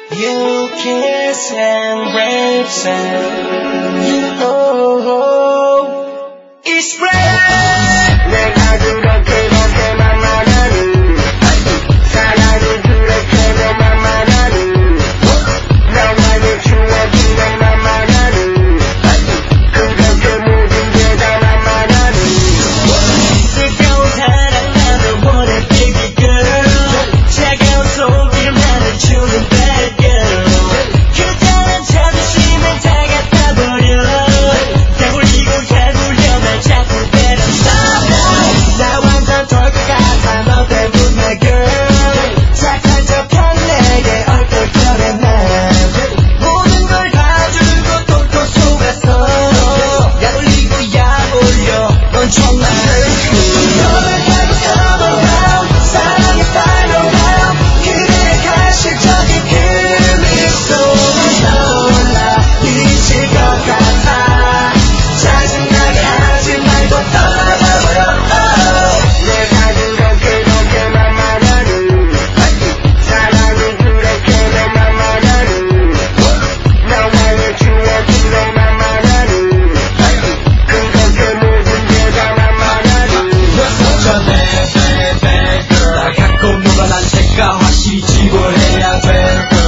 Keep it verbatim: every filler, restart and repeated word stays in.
You kiss and rape and oh, oh. It's right. 내가 그렇게 그렇게 만만하니 사랑이 그렇게 만만하니 나만의 추억이 내 만만하니 그렇게 모든 게 다 만만하니 뜨거운 사랑 나를 원해 baby girl 차가운 손길 나를 주는 bad girl 그딴 자존심은 다 갖다 버려 다 굴리고 다 굴려 날 자꾸 때렸어 나 완전 돌 것 같아 너 때문에 girl 착한 척한 내게 얼떨결에 난 모든 걸 다 주고 똘똘 속았어 야 올리고 야 올려 넌 정말 너를 가고 come around 사랑의 final round 그대의 가식적인 그 미소를 떠올라 잊을 것 같아 짜증나게 하지 말고 떠나버려 내가 그렇게 그렇게 만만하니 사랑이 그렇게 내 만만하니 나만의 추억이 내 만만하니 그렇게 모든 게 다 만만하니 저 bad bad bad girl 날 갖고 놀아 난 색깔 확실히 지불해야 돼